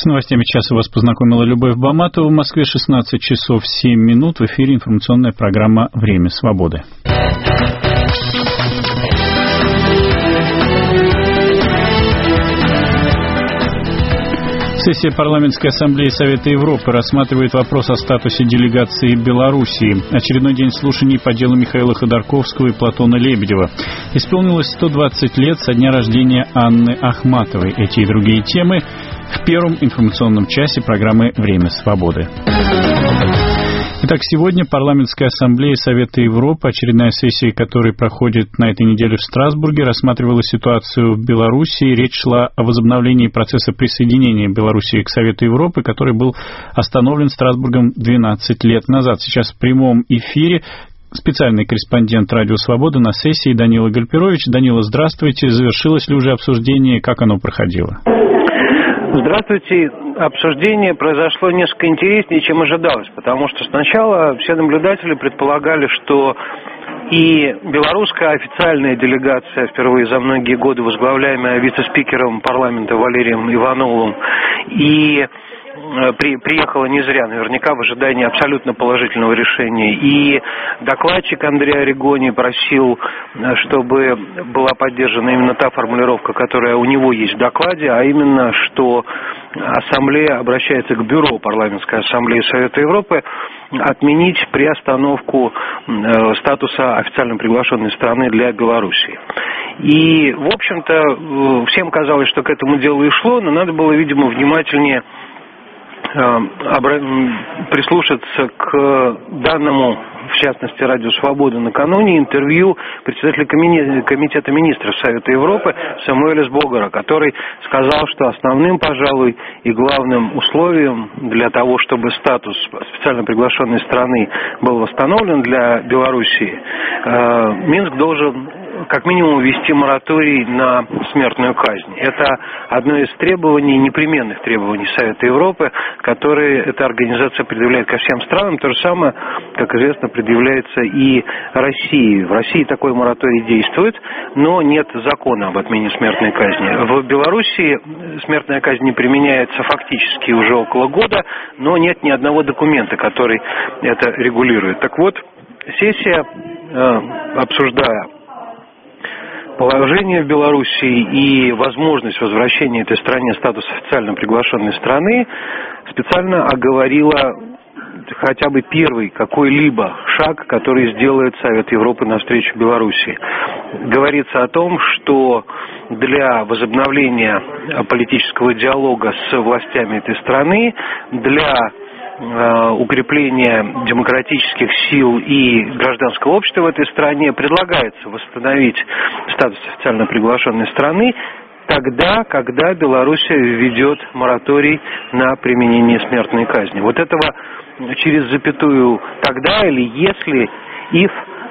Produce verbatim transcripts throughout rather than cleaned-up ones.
С новостями часа вас познакомила Любовь Баматова. В Москве шестнадцать часов семь минут. В эфире информационная программа «Время свободы». Сессия Парламентской ассамблеи Совета Европы рассматривает вопрос о статусе делегации Белоруссии. Очередной день слушаний по делу Михаила Ходорковского и Платона Лебедева. Исполнилось сто двадцать лет со дня рождения Анны Ахматовой. Эти и другие темы в первом информационном часе программы «Время свободы». Итак, сегодня Парламентская ассамблея Совета Европы, очередная сессия которой проходит на этой неделе в Страсбурге, рассматривала ситуацию в Белоруссии. Речь шла о возобновлении процесса присоединения Белоруссии к Совету Европы, который был остановлен Страсбургом двенадцать лет назад. Сейчас в прямом эфире специальный корреспондент «Радио Свобода» на сессии Данила Гальперович. Данила, здравствуйте. Завершилось ли уже обсуждение? Как оно проходило? Здравствуйте. Обсуждение произошло несколько интереснее, чем ожидалось, потому что сначала все наблюдатели предполагали, что и белорусская официальная делегация, впервые за многие годы возглавляемая вице-спикером парламента Валерием Ивановым, и При, приехала не зря, наверняка в ожидании абсолютно положительного решения. И докладчик Андрей Орегони просил, чтобы была поддержана именно та формулировка, которая у него есть в докладе, а именно, что Ассамблея обращается к Бюро Парламентской ассамблеи Совета Европы отменить приостановку э, статуса официально приглашенной страны для Белоруссии. И, в общем-то, э, всем казалось, что к этому делу и шло, но надо было, видимо, внимательнее прислушаться к данному, в частности, Радио Свобода накануне, интервью председателя Комитета министров Совета Европы Самуэля Сбогара, который сказал, что основным, пожалуй, и главным условием для того, чтобы статус специально приглашенной страны был восстановлен для Белоруссии, Минск должен как минимум ввести мораторий на смертную казнь. Это одно из требований, непременных требований Совета Европы, которые эта организация предъявляет ко всем странам. То же самое, как известно, предъявляется и России. В России такой мораторий действует, но нет закона об отмене смертной казни. В Белоруссии смертная казнь не применяется фактически уже около года, но нет ни одного документа, который это регулирует. Так вот, сессия, обсуждая положение в Белоруссии и возможность возвращения этой стране статуса официально приглашенной страны, специально оговорила хотя бы первый какой-либо шаг, который сделает Совет Европы навстречу Белоруссии. Говорится о том, что для возобновления политического диалога с властями этой страны, для укрепления демократических сил и гражданского общества в этой стране предлагается восстановить статус официально приглашенной страны тогда, когда Белоруссия введет мораторий на применение смертной казни. Вот этого через запятую «тогда» или «если», «if»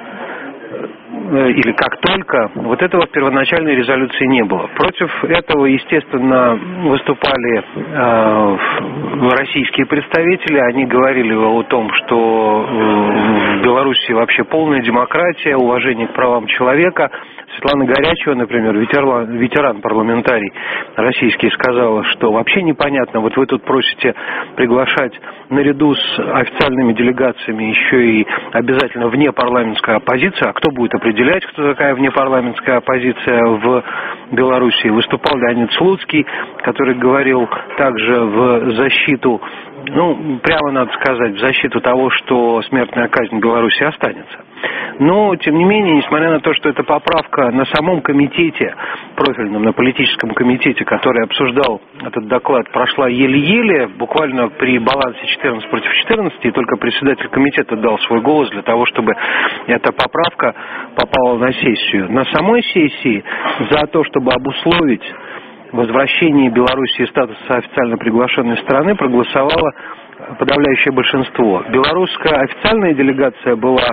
или «как только», вот этого в первоначальной резолюции не было. Против этого, естественно, выступали э, российские представители. Они говорили о том, что э, в Беларуси вообще полная демократия, уважение к правам человека. Светлана Горячева, например, ветеран, ветеран-парламентарий российский, сказала, что вообще непонятно, вот вы тут просите приглашать наряду с официальными делегациями еще и обязательно внепарламентскую оппозицию. А кто будет определять, кто такая внепарламентская оппозиция в Беларуси? Выступал Леонид Слуцкий, который говорил также в защиту, ну, прямо надо сказать, в защиту того, что смертная казнь в Беларуси останется. Но, тем не менее, несмотря на то, что эта поправка на самом комитете, профильном, на политическом комитете, который обсуждал этот доклад, прошла еле-еле, буквально при балансе четырнадцать против четырнадцати, и только председатель комитета дал свой голос для того, чтобы эта поправка попала на сессию. На самой сессии за то, чтобы обусловить возвращение Белоруссии статуса официально приглашенной страны, проголосовало подавляющее большинство. Белорусская официальная делегация была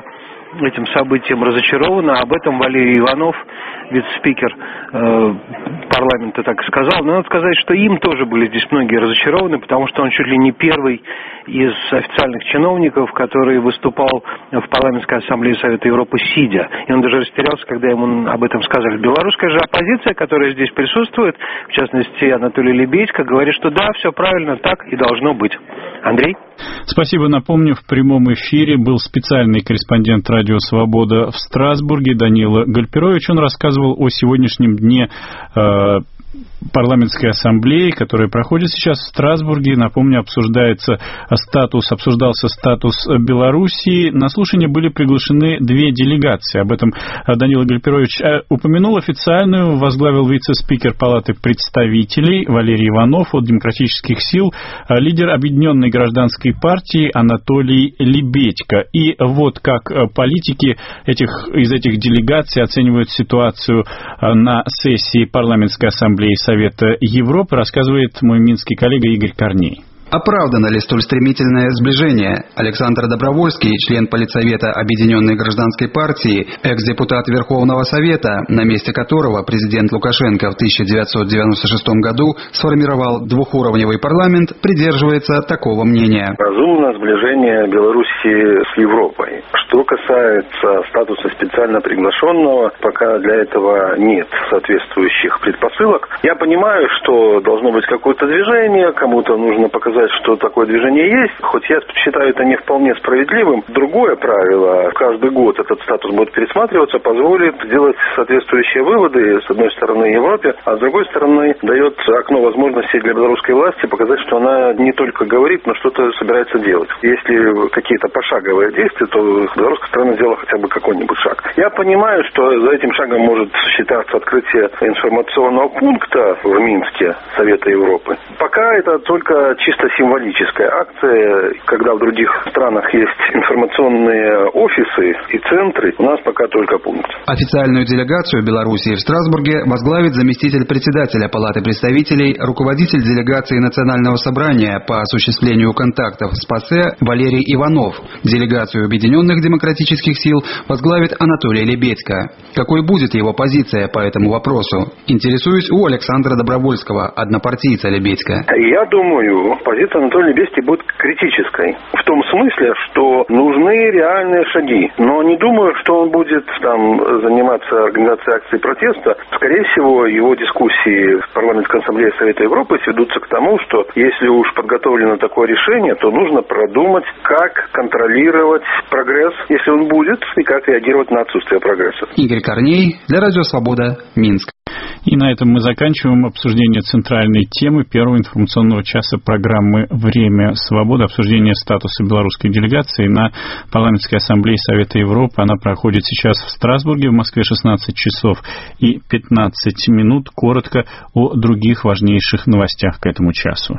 этим событием разочарована. Об этом Валерий Иванов, вице-спикер э, парламента, так и сказал. Но надо сказать, что им тоже были здесь многие разочарованы, потому что он чуть ли не первый из официальных чиновников, который выступал в парламентской ассамблее Совета Европы сидя. И он даже растерялся, когда ему об этом сказали. Белорусская же оппозиция, которая здесь присутствует, в частности Анатолий Лебедько, говорит, что да, все правильно, так и должно быть. Андрей? Спасибо. Напомню, в прямом эфире был специальный корреспондент «Радио Свобода» в Страсбурге Данила Гальперович. Он рассказывал о сегодняшнем дне э, парламентской ассамблеи, которая проходит сейчас в Страсбурге. Напомню, обсуждается статус, обсуждался статус Белоруссии. На слушание были приглашены две делегации. Об этом Данила Гальперович упомянул. Официальную возглавил вице-спикер Палаты представителей Валерий Иванов от Демократических сил, лидер Объединенной гражданской партии Анатолий Лебедько. И вот как политики этих, из этих делегаций оценивают ситуацию на сессии парламентской ассамблеи Совета Европы, рассказывает мой минский коллега Игорь Корней. Оправдано ли столь стремительное сближение? Александр Добровольский, член Политсовета Объединенной гражданской партии, экс-депутат Верховного Совета, на месте которого президент Лукашенко в тысяча девятьсот девяносто шестом году сформировал двухуровневый парламент, придерживается такого мнения. Разумно сближение Белоруссии с Европой. Что касается статуса специально приглашенного, пока для этого нет соответствующих предпосылок. Я понимаю, что должно быть какое-то движение, кому-то нужно показать, что такое движение есть, хоть я считаю это не вполне справедливым. Другое правило, каждый год этот статус будет пересматриваться, позволит делать соответствующие выводы, с одной стороны, Европе, а с другой стороны, дает окно возможностей для белорусской власти показать, что она не только говорит, но что-то собирается делать. Если какие-то пошаговые действия, то белорусская сторона сделала хотя бы какой-нибудь шаг. Я понимаю, что за этим шагом может считаться открытие информационного пункта в Минске Совета Европы. Пока это только чисто символическая акция, когда в других странах есть информационные офисы и центры, у нас пока только пункт. Официальную делегацию Белоруссии в Страсбурге возглавит заместитель председателя Палаты представителей, руководитель делегации Национального собрания по осуществлению контактов с ПАСЕ Валерий Иванов. Делегацию Объединенных демократических сил возглавит Анатолий Лебедько. Какой будет его позиция по этому вопросу? Интересуюсь у Александра Добровольского, однопартийца Лебедько. Я думаю, позиция Анатолия Лебедько будет критической. В том смысле, что нужны реальные шаги. Но не думаю, что он будет там заниматься организацией акций протеста. Скорее всего, его дискуссии в парламентской ассамблее Совета Европы сведутся к тому, что если уж подготовлено такое решение, то нужно продумать, как контролировать прогресс, если он будет, и как реагировать на отсутствие прогресса. Игорь Корней, для Радио Свобода, Минск. И на этом мы заканчиваем обсуждение центральной темы первого информационного часа программы «Время свободы». Обсуждение статуса белорусской делегации на парламентской ассамблее Совета Европы. Она проходит сейчас в Страсбурге, в Москве шестнадцать часов и пятнадцать минут. Коротко о других важнейших новостях к этому часу.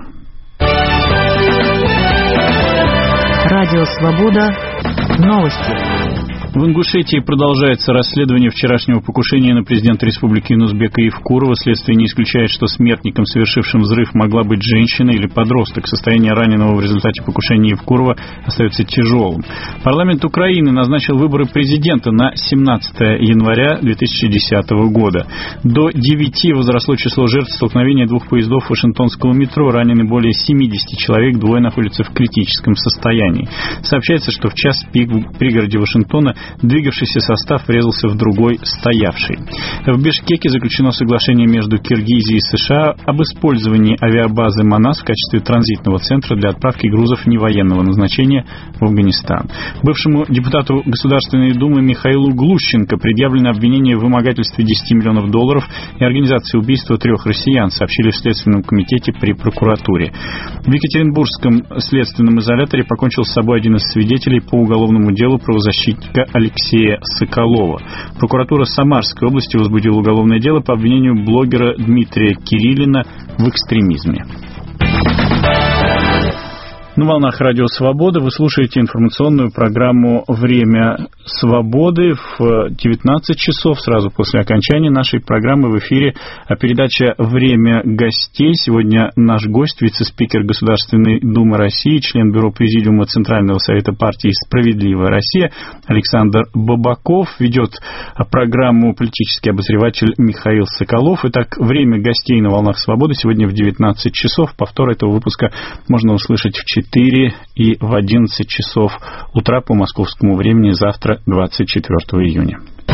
Радио Свобода. Новости. В Ингушетии продолжается расследование вчерашнего покушения на президента республики Нузбека Евкурова. Следствие не исключает, что смертником, совершившим взрыв, могла быть женщина или подросток. Состояние раненого в результате покушения Евкурова остается тяжелым. Парламент Украины назначил выборы президента на семнадцатое января две тысячи десятого года. До девяти возросло число жертв столкновения двух поездов Вашингтонского метро. Ранены более семидесяти человек, двое находятся в критическом состоянии. Сообщается, что в час пик в пригороде Вашингтона двигавшийся состав врезался в другой стоявший. В Бишкеке заключено соглашение между Киргизией и США об использовании авиабазы Манас в качестве транзитного центра для отправки грузов невоенного назначения в Афганистан. Бывшему депутату Государственной Думы Михаилу Глущенко предъявлено обвинение в вымогательстве десяти миллионов долларов и организации убийства трех россиян, сообщили в Следственном комитете при прокуратуре. В Екатеринбургском следственном изоляторе покончил с собой один из свидетелей по уголовному делу правозащитника Алексея Соколова. Прокуратура Самарской области возбудила уголовное дело по обвинению блогера Дмитрия Кириллина в экстремизме. На волнах Радио Свобода вы слушаете информационную программу «Время свободы» в девятнадцать часов, сразу после окончания нашей программы в эфире передача «Время гостей». Сегодня наш гость, вице-спикер Государственной Думы России, член Бюро Президиума Центрального Совета партии «Справедливая Россия» Александр Бабаков. Ведет программу политический обозреватель Михаил Соколов. Итак, «Время гостей» на волнах Свободы сегодня в девятнадцать часов. Повтор этого выпуска можно услышать в четыре и в одиннадцать часов утра по московскому времени завтра, двадцать четвёртого июня.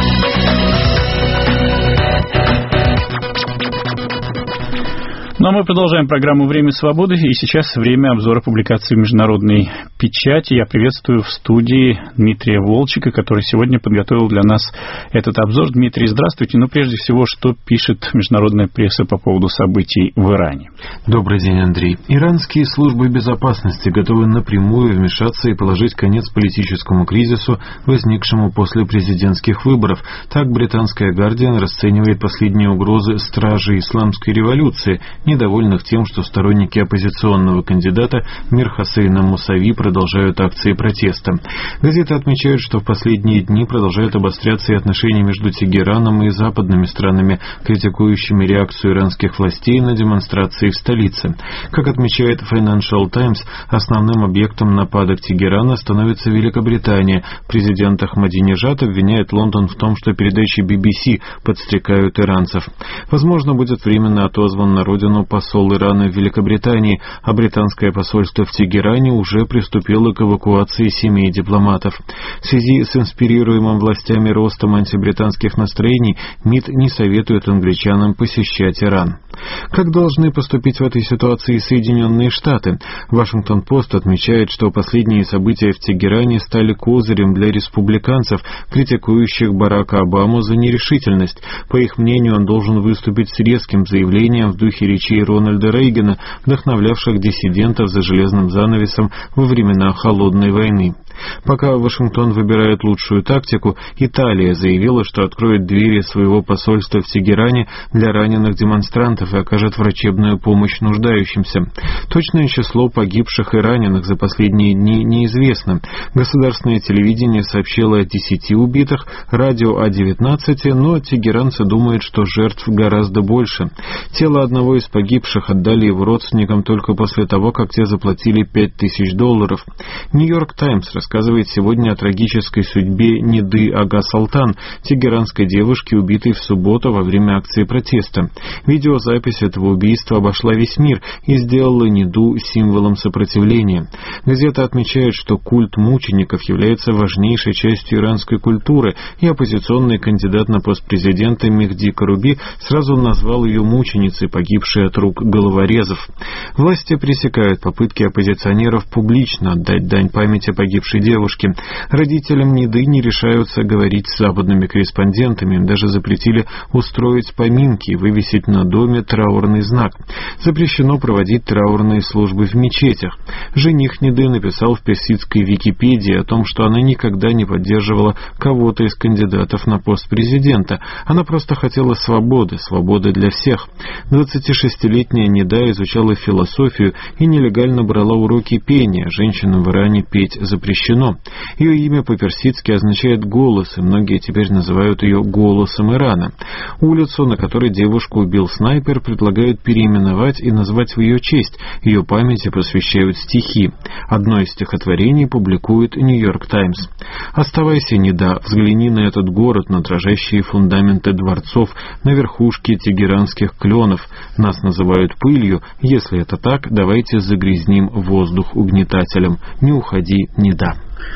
Ну а мы продолжаем программу «Время свободы», и сейчас время обзора публикаций международной печати. Я приветствую в студии Дмитрия Волчика, который сегодня подготовил для нас этот обзор. Дмитрий, здравствуйте. Но прежде всего, что пишет международная пресса по поводу событий в Иране? Добрый день, Андрей. Иранские службы безопасности готовы напрямую вмешаться и положить конец политическому кризису, возникшему после президентских выборов. Так британская «Гардиан» расценивает последние угрозы стражей исламской революции, недовольных тем, что сторонники оппозиционного кандидата Мир Хосейна Мусави продолжают акции протеста. Газеты отмечают, что в последние дни продолжают обостряться и отношения между Тегераном и западными странами, критикующими реакцию иранских властей на демонстрации в столице. Как отмечает Financial Times, основным объектом нападок Тегерана становится Великобритания. Президент Ахмадинежад обвиняет Лондон в том, что передачи би би си подстрекают иранцев. Возможно, будет временно отозван на родину посол Ирана в Великобритании, а британское посольство в Тегеране уже приступило к эвакуации семей дипломатов. В связи с инспирируемым властями ростом антибританских настроений МИД не советует англичанам посещать Иран. Как должны поступить в этой ситуации Соединенные Штаты? Вашингтон-Пост отмечает, что последние события в Тегеране стали козырем для республиканцев, критикующих Барака Обаму за нерешительность. По их мнению, он должен выступить с резким заявлением в духе речей Рональда Рейгана, вдохновлявших диссидентов за железным занавесом во времена Холодной войны. Пока Вашингтон выбирает лучшую тактику, Италия заявила, что откроет двери своего посольства в Тегеране для раненых демонстрантов и окажет врачебную помощь нуждающимся. Точное число погибших и раненых за последние дни неизвестно. Государственное телевидение сообщило о десяти убитых, радио о девятнадцати, но тегеранцы думают, что жертв гораздо больше. Тело одного из погибших отдали его родственникам только после того, как те заплатили пять тысяч долларов. Нью-Йорк Таймс рассказывает сегодня о трагической судьбе Ниды Ага Салтан, тегеранской девушки, убитой в субботу во время акции протеста. Видеозапись этого убийства обошла весь мир и сделала Ниду символом сопротивления. Газета отмечает, что культ мучеников является важнейшей частью иранской культуры, и оппозиционный кандидат на пост президента Мехди Каруби сразу назвал ее мученицей, погибшей от рук головорезов. Власти пресекают попытки оппозиционеров публично отдать дань памяти погибшей девушки. Родителям Ниды не решаются говорить с западными корреспондентами, им даже запретили устроить поминки и вывесить на доме траурный знак. Запрещено проводить траурные службы в мечетях. Жених Ниды написал в персидской Википедии о том, что она никогда не поддерживала кого-то из кандидатов на пост президента. Она просто хотела свободы, свободы для всех. двадцатишестилетняя Нида изучала философию и нелегально брала уроки пения. Женщинам в Иране петь запрещено. Ее имя по-персидски означает «голос», и многие теперь называют ее «голосом Ирана». Улицу, на которой девушку убил снайпер, предлагают переименовать и назвать в ее честь. Ее памяти посвящают стихи. Одно из стихотворений публикует Нью-Йорк Таймс. «Оставайся, Нида, взгляни на этот город, на дрожащие фундаменты дворцов, на верхушки тегеранских кленов. Нас называют пылью. Если это так, давайте загрязним воздух угнетателем. Не уходи, Нида».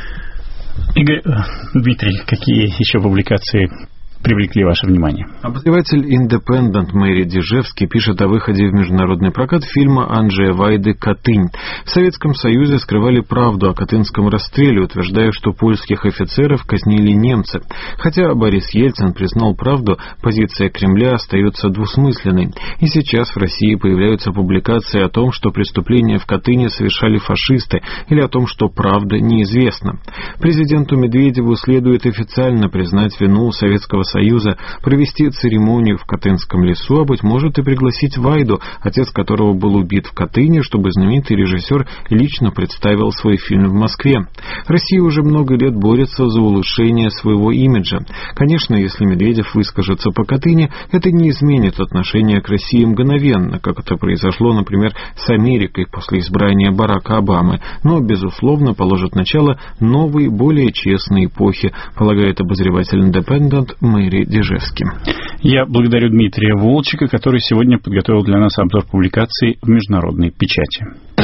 Игорь, Дмитрий, какие еще публикации привлекли ваше внимание? Обозреватель «Индепендент» Мэри Дижевский пишет о выходе в международный прокат фильма Анджея Вайды «Катынь». В Советском Союзе скрывали правду о катынском расстреле, утверждая, что польских офицеров казнили немцы. Хотя Борис Ельцин признал правду, позиция Кремля остается двусмысленной. И сейчас в России появляются публикации о том, что преступления в Катыни совершали фашисты, или о том, что правда неизвестна. Президенту Медведеву следует официально признать вину Советского Союза, провести церемонию в Катынском лесу, а, быть может, и пригласить Вайду, отец которого был убит в Катыни, чтобы знаменитый режиссер лично представил свой фильм в Москве. Россия уже много лет борется за улучшение своего имиджа. Конечно, если Медведев выскажется по Катыни, это не изменит отношение к России мгновенно, как это произошло, например, с Америкой после избрания Барака Обамы, но, безусловно, положит начало новой, более честной эпохи, полагает обозреватель «Индепендент» Мэри Дежевский. Я благодарю Дмитрия Волчика, который сегодня подготовил для нас обзор публикаций в международной печати.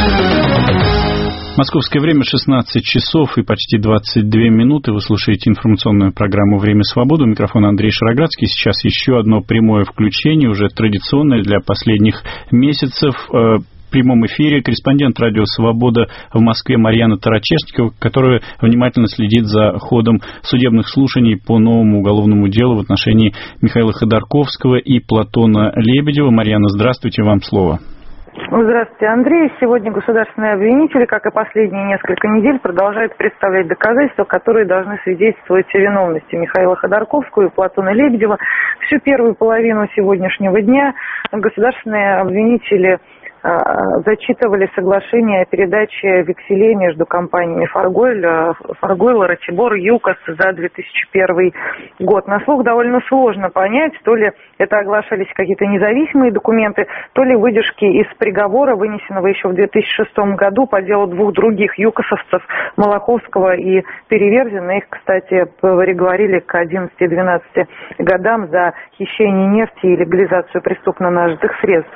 Московское время шестнадцать часов и почти двадцать две минуты. Вы слушаете информационную программу «Время свободы». У микрофона Андрей Шароградский. Сейчас еще одно прямое включение, уже традиционное для последних месяцев. В прямом эфире корреспондент «Радио Свобода» в Москве Марьяна Тарачешникова, которая внимательно следит за ходом судебных слушаний по новому уголовному делу в отношении Михаила Ходорковского и Платона Лебедева. Марьяна, здравствуйте, вам слово. Здравствуйте, Андрей. Сегодня государственные обвинители, как и последние несколько недель, продолжают представлять доказательства, которые должны свидетельствовать о виновности Михаила Ходорковского и Платона Лебедева. Всю первую половину сегодняшнего дня государственные обвинители зачитывали соглашение о передаче векселей между компаниями «Фаргойль», «Фаргойл», «Ратибор», «ЮКОС» за две тысячи первый год. На слух довольно сложно понять, то ли это оглашались какие-то независимые документы, то ли выдержки из приговора, вынесенного еще в две тысячи шестом году по делу двух других юкосовцев, Малаховского и Переверзина. Их, кстати, приговорили к одиннадцати-двенадцати годам за хищение нефти и легализацию преступно нажитых средств.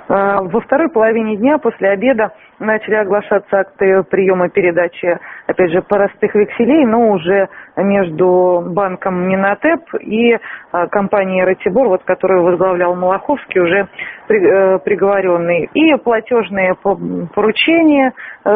Во второй половине дня после обеда начали оглашаться акты приема передачи, опять же, простых векселей, но уже между банком Минотеп и компанией «Ратибор», вот, которую возглавлял Малаховский, уже приговоренный. И платежные поручения,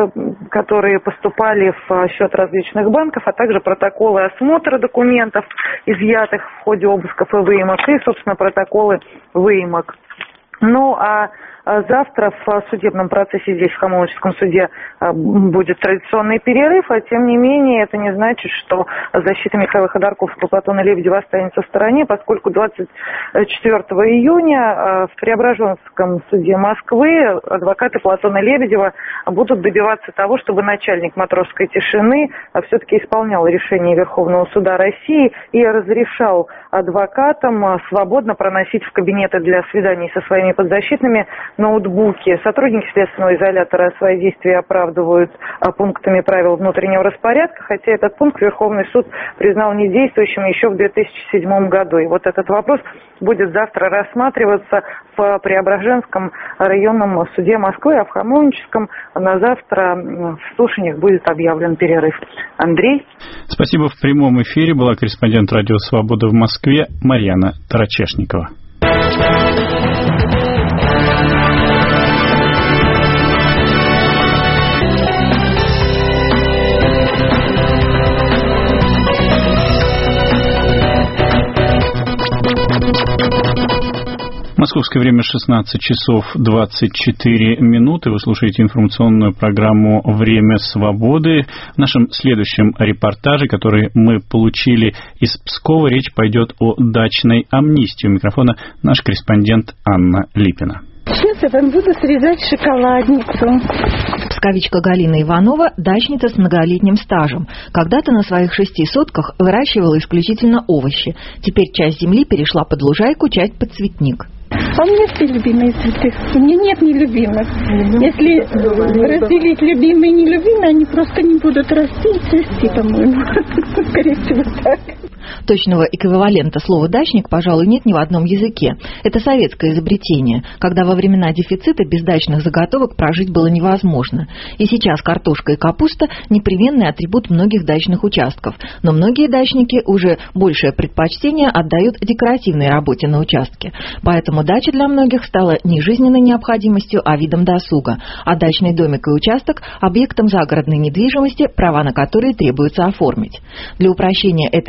которые поступали в счет различных банков, а также протоколы осмотра документов, изъятых в ходе обысков и выемок, и, собственно, протоколы выемок. Ну, а завтра в судебном процессе здесь, в Хамовническом суде, будет традиционный перерыв, а тем не менее это не значит, что защита Михаила Ходорковского и Платона Лебедева останется в стороне, поскольку двадцать четвёртого июня в Преображенском суде Москвы адвокаты Платона Лебедева будут добиваться того, чтобы начальник Матросской тишины все-таки исполнял решение Верховного суда России и разрешал адвокатам свободно проносить в кабинеты для свиданий со своими подзащитными ноутбуки. Сотрудники следственного изолятора свои действия оправдывают пунктами правил внутреннего распорядка, хотя этот пункт Верховный суд признал недействующим еще в две тысячи седьмом году. И вот этот вопрос будет завтра рассматриваться в Преображенском районном суде Москвы, а в Хамовническом на завтра в слушаниях будет объявлен перерыв. Андрей? Спасибо. В прямом эфире была корреспондент «Радио Свобода» в Москве Марьяна Тарачешникова. Московское время шестнадцать часов двадцать четыре минуты. Вы слушаете информационную программу «Время свободы». В нашем следующем репортаже, который мы получили из Пскова, речь пойдет о дачной амнистии. У микрофона наш корреспондент Анна Липина. Сейчас я вам буду срезать шоколадницу. Псковичка Галина Иванова – дачница с многолетним стажем. Когда-то на своих шести сотках выращивала исключительно овощи. Теперь часть земли перешла под лужайку, часть под цветник. А у меня все любимые цветы. У меня нет нелюбимых. Если разделить любимые и нелюбимые, они просто не будут расти и цвести, по-моему. Скорее всего, так. Точного эквивалента слова «дачник», пожалуй, нет ни в одном языке. Это советское изобретение, когда во времена дефицита без дачных заготовок прожить было невозможно. И сейчас картошка и капуста – непременный атрибут многих дачных участков. Но многие дачники уже большее предпочтение отдают декоративной работе на участке. Поэтому дача для многих стала не жизненной необходимостью, а видом досуга. А дачный домик и участок – объектом загородной недвижимости, права на которые требуется оформить. Для упрощения этой процедуры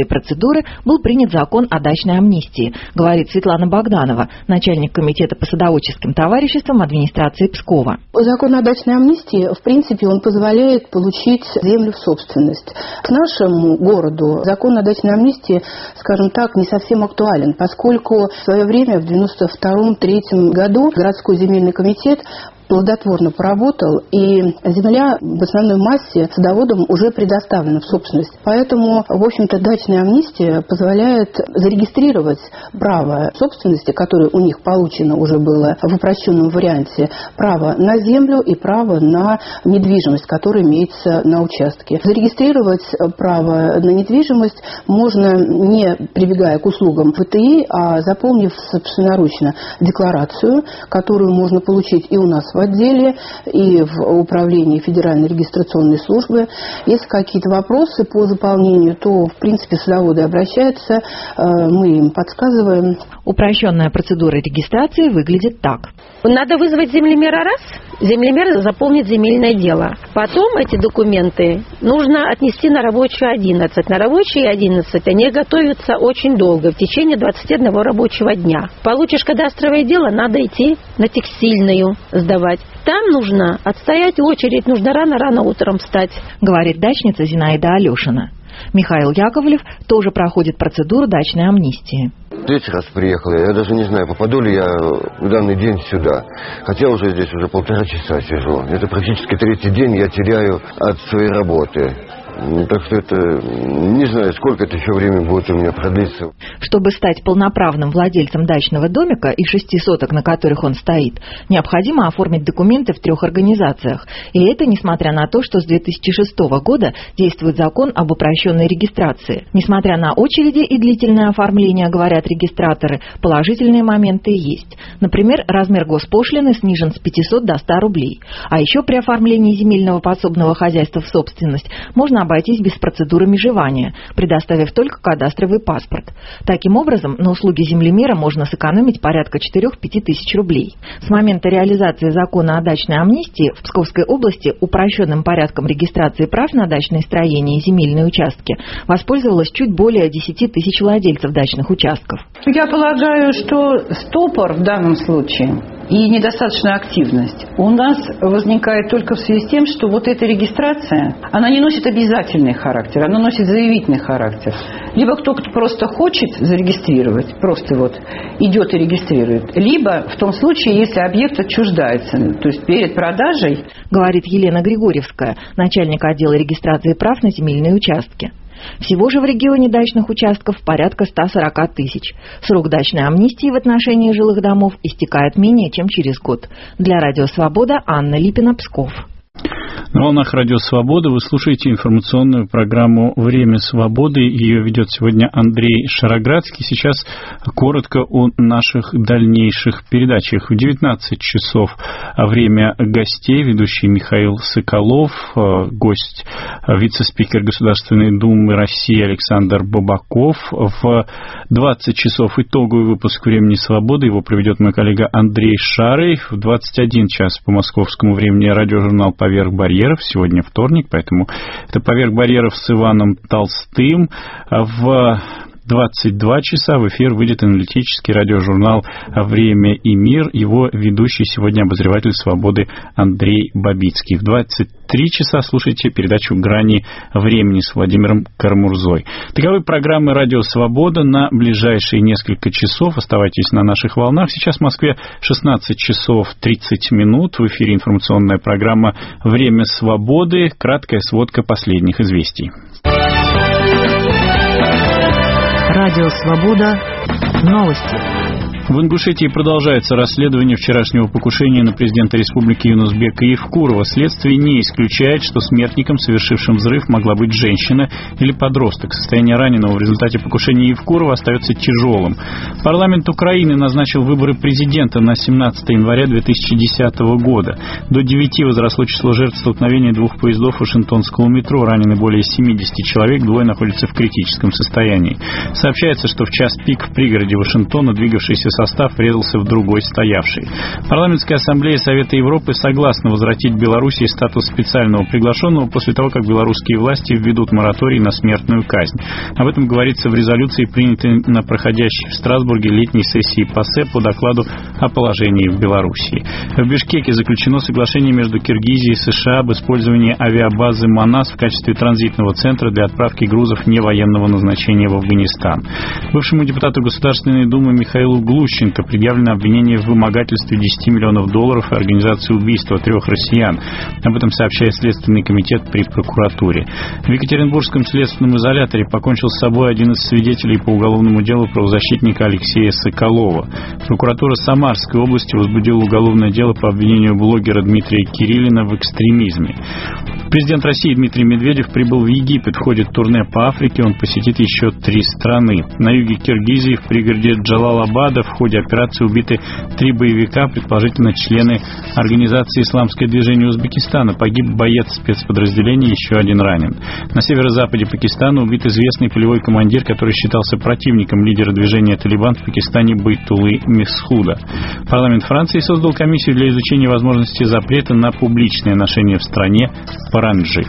процедуры был принят закон о дачной амнистии, говорит Светлана Богданова, начальник комитета по садоводческим товариществам администрации Пскова. Закон о дачной амнистии, в принципе, он позволяет получить землю в собственность. К нашему городу закон о дачной амнистии, скажем так, не совсем актуален, поскольку в свое время, в девяносто втором — третьем году, городской земельный комитет плодотворно поработал, и земля в основной массе садоводам уже предоставлена в собственность. Поэтому, в общем-то, дачная амнистия позволяет зарегистрировать право собственности, которое у них получено уже было в упрощенном варианте, право на землю и право на недвижимость, которая имеется на участке. Зарегистрировать право на недвижимость можно, не прибегая к услугам вэ тэ и, а заполнив собственноручно декларацию, которую можно получить и у нас в отделе, и в управлении Федеральной регистрационной службы. Если какие-то вопросы по заполнению, то, в принципе, садоводы обращаются, мы им подсказываем. Упрощенная процедура регистрации выглядит так. Надо вызвать землемера раз, землемер заполнит земельное дело. Потом эти документы нужно отнести на рабочую одиннадцать. На рабочие одиннадцать они готовятся очень долго, в течение двадцати одного рабочего дня. Получишь кадастровое дело, надо идти на текстильную сдавать. Там нужно отстоять очередь, нужно рано-рано утром встать, говорит дачница Зинаида Алешина. Михаил Яковлев тоже проходит процедуру дачной амнистии. Третий раз приехал, я даже не знаю, попаду ли я в данный день сюда. Хотя уже здесь уже полтора часа сижу. Это практически третий день я теряю от своей работы. Так что это, не знаю, сколько это еще время будет у меня продлиться. Чтобы стать полноправным владельцем дачного домика и шести соток, на которых он стоит, необходимо оформить документы в трех организациях. И это несмотря на то, что с две тысячи шестого года действует закон об упрощенной регистрации. Несмотря на очереди и длительное оформление, говорят регистраторы, положительные моменты есть. Например, размер госпошлины снижен с пятисот до ста рублей. А еще при оформлении земельного подсобного хозяйства в собственность можно обойтись без процедуры межевания, предоставив только кадастровый паспорт. Таким образом, на услуги землемера можно сэкономить порядка четыре-пять тысяч рублей. С момента реализации закона о дачной амнистии в Псковской области упрощенным порядком регистрации прав на дачные строения и земельные участки воспользовалось чуть более десяти тысяч владельцев дачных участков. Я полагаю, что стопор в данном случае и недостаточная активность у нас возникает только в связи с тем, что вот эта регистрация, она не носит обязательный характер, она носит заявительный характер. Либо кто-то просто хочет зарегистрировать, просто вот идет и регистрирует, либо в том случае, если объект отчуждается, то есть перед продажей, говорит Елена Григорьевская, начальник отдела регистрации прав на земельные участки. Всего же в регионе дачных участков порядка ста сорока тысяч. Срок дачной амнистии в отношении жилых домов истекает менее чем через год. Для Радио Свобода Анна Липина, Псков. На волнах Радио Свобода вы слушаете информационную программу «Время свободы». Ее ведет сегодня Андрей Шароградский. Сейчас коротко о наших дальнейших передачах. В девятнадцать часов время гостей. Ведущий Михаил Соколов, гость вице-спикер Государственной Думы России Александр Бабаков. В двадцать часов итоговый выпуск «Времени свободы». Его проведет мой коллега Андрей Шарый. В двадцать один час по московскому времени радиожурнал «Поверх барьеров». Сегодня вторник, поэтому это «Поверх барьеров» с Иваном Толстым. В двадцать два часа в эфир выйдет аналитический радиожурнал «Время и мир». Его ведущий сегодня обозреватель «Свободы» Андрей Бабицкий. В двадцать три часа слушайте передачу «Грани времени» с Владимиром Карамурзой. Таковы программы «Радио Свобода» на ближайшие несколько часов. Оставайтесь на наших волнах. Сейчас в Москве шестнадцать часов тридцать минут. В эфире информационная программа «Время свободы». Краткая сводка последних известий. Радио Свобода. Новости. В Ингушетии продолжается расследование вчерашнего покушения на президента республики Юнусбека Евкурова. Следствие не исключает, что смертником, совершившим взрыв, могла быть женщина или подросток. Состояние раненого в результате покушения Евкурова остается тяжелым. Парламент Украины назначил выборы президента на семнадцатое января две тысячи десятого года. До девяти возросло число жертв столкновения двух поездов Вашингтонского метро. Ранены более семидесяти человек, двое находятся в критическом состоянии. Сообщается, что в час пик в пригороде Вашингтона двигавшийся с состав врезался в другой стоявший. Парламентская ассамблея Совета Европы согласна возвратить Белоруссии статус специального приглашенного после того, как белорусские власти введут мораторий на смертную казнь. Об этом говорится в резолюции, принятой на проходящей в Страсбурге летней сессии ПАСЕ по докладу о положении в Белоруссии. В Бишкеке заключено соглашение между Киргизией и США об использовании авиабазы Манас в качестве транзитного центра для отправки грузов невоенного назначения в Афганистан. Бывшему депутату Государственной Думы Михаилу Глущенко предъявлено обвинение в вымогательстве десяти миллионов долларов и организации убийства трех россиян. Об этом сообщает Следственный комитет при прокуратуре. В Екатеринбургском следственном изоляторе покончил с собой один из свидетелей по уголовному делу правозащитника Алексея Соколова. Прокуратура Самарской области возбудила уголовное дело по обвинению блогера Дмитрия Кириллина в экстремизме. Президент России Дмитрий Медведев прибыл в Египет. В ходе турне по Африке он посетит еще три страны. На юге Киргизии, в пригороде Джалалабада, в ходе операции убиты три боевика, предположительно члены организации «Исламское движение Узбекистана». Погиб боец спецподразделения, еще один ранен. На северо-западе Пакистана убит известный полевой командир, который считался противником лидера движения «Талибан» в Пакистане Байтулы Месхуда. Парламент Франции создал комиссию для изучения возможности запрета на публичное ношение в стране паранджи.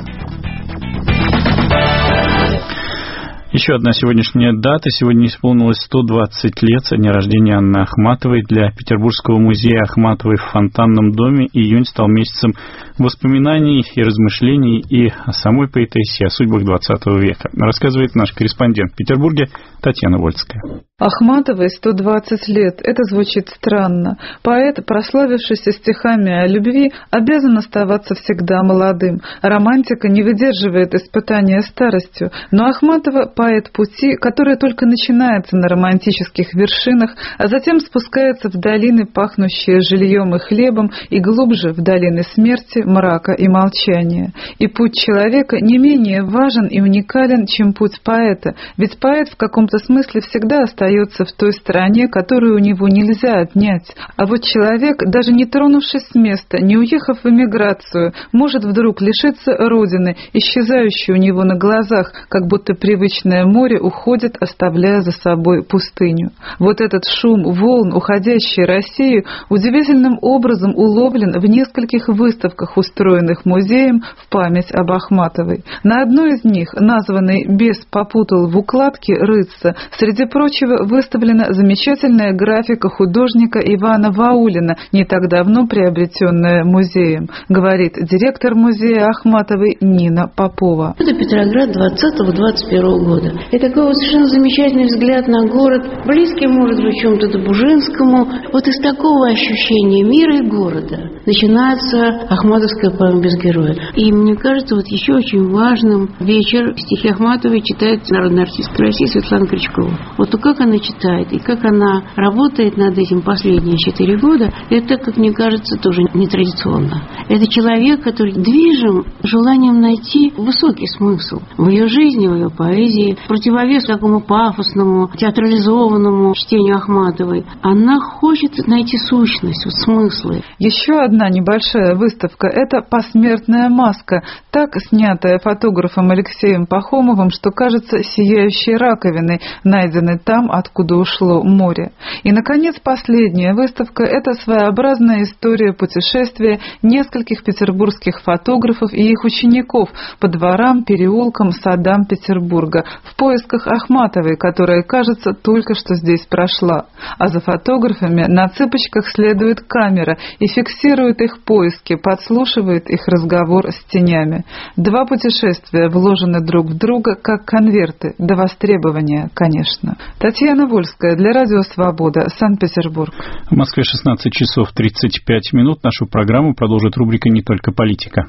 Еще одна сегодняшняя дата. Сегодня исполнилось сто двадцать лет со дня рождения Анны Ахматовой. Для Петербургского музея Ахматовой в Фонтанном доме июнь стал месяцем воспоминаний и размышлений и о самой поэтессе, и о судьбах двадцатого века. Рассказывает наш корреспондент в Петербурге Татьяна Вольская. Ахматовой сто двадцать лет. Это звучит странно. Поэт, прославившийся стихами о любви, обязан оставаться всегда молодым. Романтика не выдерживает испытания старостью. Но Ахматова – поэт пути, который только начинается на романтических вершинах, а затем спускается в долины, пахнущие жильем и хлебом, и глубже в долины смерти, мрака и молчания. И путь человека не менее важен и уникален, чем путь поэта. Ведь поэт в каком-то смысле всегда остается в той стороне, которую у него нельзя отнять. А вот человек, даже не тронувшись с места, не уехав в эмиграцию, может вдруг лишиться родины, исчезающей у него на глазах, как будто привычное море уходит, оставляя за собой пустыню. Вот этот шум волн, уходящий Россию, удивительным образом уловлен в нескольких выставках, устроенных музеем в память об Ахматовой. На одной из них, названной «Бес попутал в укладке рыться», среди прочего выставлена замечательная графика художника Ивана Ваулина, не так давно приобретенная музеем, говорит директор музея Ахматовой Нина Попова. Это Петроград двадцатого-двадцать первого года. И такой вот совершенно замечательный взгляд на город, близкий, может быть, чем-то Добужинскому. Вот из такого ощущения мира и города начинается ахматовская поэма «Без героя». И мне кажется, вот еще очень важным вечер стихи Ахматовой читает народная артистка России Светлана Крючкова. Вот то, как она читает и как она работает над этим последние четыре года, это, как мне кажется, тоже нетрадиционно. Это человек, который движим желанием найти высокий смысл в ее жизни, в ее поэзии, противовес такому пафосному, театрализованному чтению Ахматовой. Она хочет найти сущность, вот смыслы. Еще одна небольшая выставка – это «Посмертная маска», так снятая фотографом Алексеем Пахомовым, что кажется сияющей раковиной, найденной там, откуда ушло море. И, наконец, последняя выставка – это своеобразная история путешествия нескольких петербургских фотографов и их учеников по дворам, переулкам, садам Петербурга в поисках Ахматовой, которая, кажется, только что здесь прошла. А за фотографами на цыпочках следует камера и фиксирует их поиски, подслушивает их разговор с тенями. Два путешествия вложены друг в друга, как конверты, до востребования, конечно. Татьяна Вольская для Радио Свобода, Санкт-Петербург. В Москве шестнадцать часов тридцать пять минут. Нашу программу продолжит рубрика «Не только политика».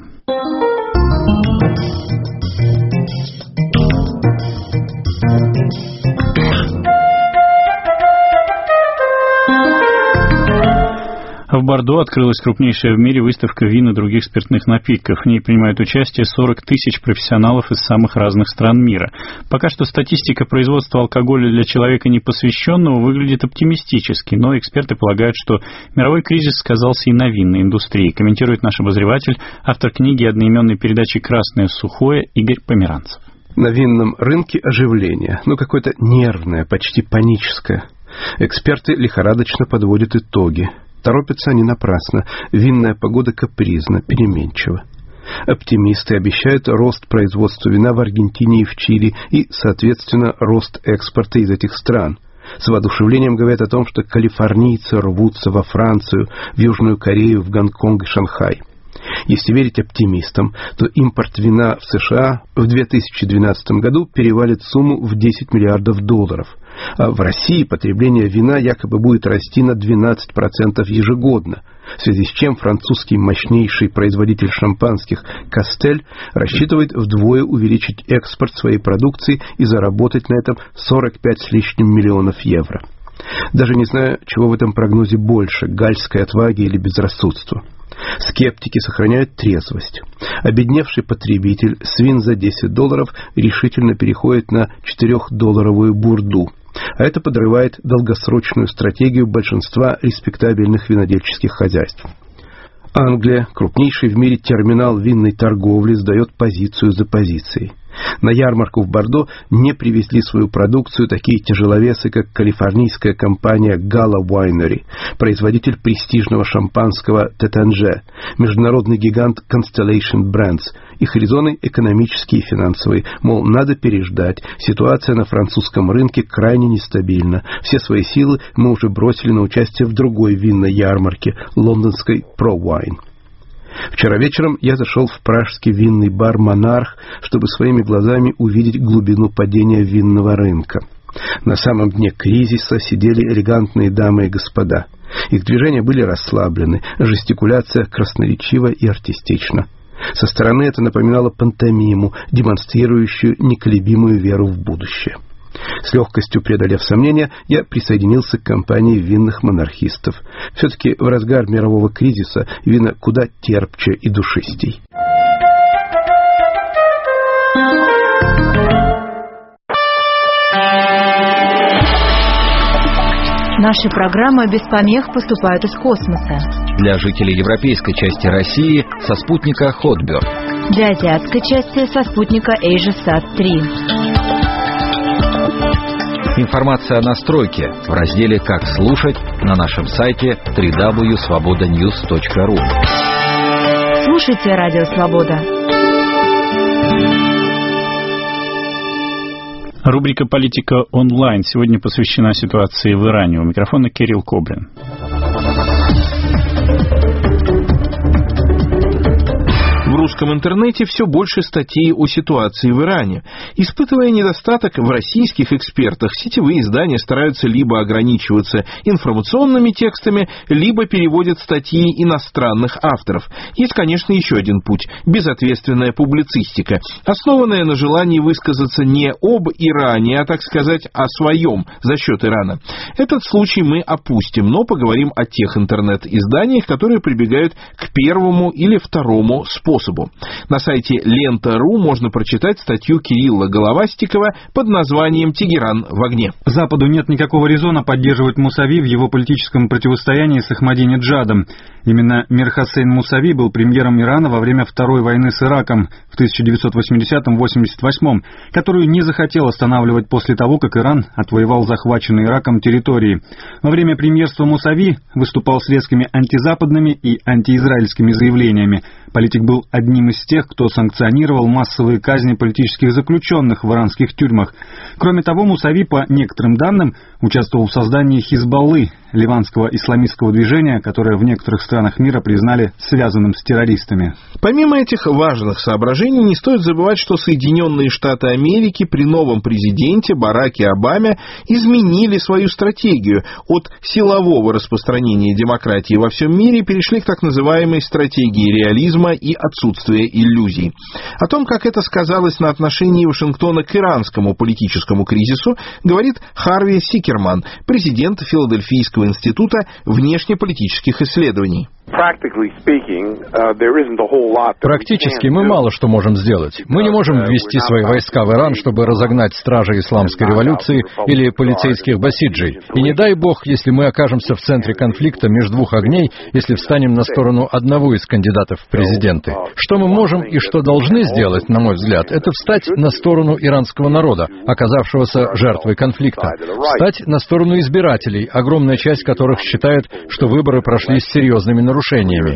В Бордо открылась крупнейшая в мире выставка вин и других спиртных напитков. В ней принимают участие сорок тысяч профессионалов из самых разных стран мира. Пока что статистика производства алкоголя для человека непосвященного выглядит оптимистически, но эксперты полагают, что мировой кризис сказался и на винной индустрии, комментирует наш обозреватель, автор книги одноименной передачи «Красное сухое» Игорь Померанцев. На винном рынке оживление, ну какое-то нервное, почти паническое. Эксперты лихорадочно подводят итоги. Торопятся они напрасно. Винная погода капризна, переменчива. Оптимисты обещают рост производства вина в Аргентине и в Чили и, соответственно, рост экспорта из этих стран. С воодушевлением говорят о том, что калифорнийцы рвутся во Францию, в Южную Корею, в Гонконг и Шанхай. Если верить оптимистам, то импорт вина в США в две тысячи двенадцатом году перевалит сумму в десять миллиардов долларов. А в России потребление вина якобы будет расти на двенадцать процентов ежегодно, в связи с чем французский мощнейший производитель шампанских «Кастель» рассчитывает вдвое увеличить экспорт своей продукции и заработать на этом сорок пять с лишним миллионов евро. Даже не знаю, чего в этом прогнозе больше – гальской отваги или безрассудства. Скептики сохраняют трезвость. Обедневший потребитель свин за десять долларов решительно переходит на четырёхдолларовую бурду. А это подрывает долгосрочную стратегию большинства респектабельных винодельческих хозяйств. Англия, крупнейший в мире терминал винной торговли, сдает позицию за позицией. На ярмарку в Бордо не привезли свою продукцию такие тяжеловесы, как калифорнийская компания Gala Winery, производитель престижного шампанского Taittinger, международный гигант Constellation Brands. Их резоны экономические и финансовые. Мол, надо переждать. Ситуация на французском рынке крайне нестабильна. Все свои силы мы уже бросили на участие в другой винной ярмарке, лондонской ProWine. Вчера вечером я зашел в пражский винный бар «Монарх», чтобы своими глазами увидеть глубину падения винного рынка. На самом дне кризиса сидели элегантные дамы и господа. Их движения были расслаблены, жестикуляция красноречива и артистична. Со стороны это напоминало пантомиму, демонстрирующую неколебимую веру в будущее. С легкостью преодолев сомнения, я присоединился к компании винных монархистов. Все-таки в разгар мирового кризиса вина куда терпче и душистей. Наши программы без помех поступают из космоса. Для жителей европейской части России со спутника Хотберг. Для азиатской части со спутника AsiaSat три. Информация о настройке в разделе «Как слушать» на нашем сайте дабл ю дабл ю дабл ю точка свобода ньюс точка ру. Слушайте Радио Свобода. Рубрика «Политика онлайн» сегодня посвящена ситуации в Иране. У микрофона Кирилл Коблин. В русском интернете все больше статей о ситуации в Иране. Испытывая недостаток в российских экспертах, сетевые издания стараются либо ограничиваться информационными текстами, либо переводят статьи иностранных авторов. Есть, конечно, еще один путь – безответственная публицистика, основанная на желании высказаться не об Иране, а, так сказать, о своем за счет Ирана. Этот случай мы опустим, но поговорим о тех интернет-изданиях, которые прибегают к первому или второму способу. На сайте лента точка ру можно прочитать статью Кирилла Головастикова под названием «Тегеран в огне». Западу нет никакого резона поддерживать Мусави в его политическом противостоянии с Ахмадинеджадом. Именно Мир Хосейн Мусави был премьером Ирана во время Второй войны с Ираком в тысяча девятьсот восьмидесятом — восемьдесят восьмом, которую не захотел останавливать после того, как Иран отвоевал захваченные Ираком территории. Во время премьерства Мусави выступал с резкими антизападными и антиизраильскими заявлениями. Политик был одним из тех, кто санкционировал массовые казни политических заключенных в иранских тюрьмах. Кроме того, Мусави, по некоторым данным, участвовал в создании Хизбаллы, ливанского исламистского движения, которое в некоторых странах мира признали связанным с террористами. Помимо этих важных соображений, не стоит забывать, что Соединенные Штаты Америки при новом президенте Бараке Обаме изменили свою стратегию. От силового распространения демократии во всем мире перешли к так называемой стратегии реализма и отсутствия иллюзий. О том, как это сказалось на отношении Вашингтона к иранскому политическому кризису, говорит Харви Сикерман, президент Филадельфийского Британского института внешнеполитических исследований. Практически мы мало что можем сделать. Мы не можем ввести свои войска в Иран, чтобы разогнать стражей исламской революции или полицейских басиджей. И не дай бог, если мы окажемся в центре конфликта между двух огней, если встанем на сторону одного из кандидатов в президенты. Что мы можем и что должны сделать, на мой взгляд, это встать на сторону иранского народа, оказавшегося жертвой конфликта. Встать на сторону избирателей, огромная часть которых считает, что выборы прошли с серьезными нарушениями.